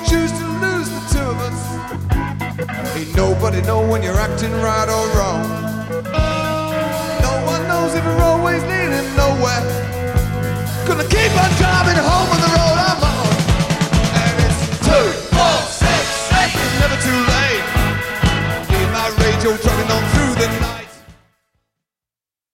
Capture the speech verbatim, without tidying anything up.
choose to lose the two of us. Ain't nobody know when you're acting right or wrong. No one knows if you're always leading nowhere. Gonna keep on driving.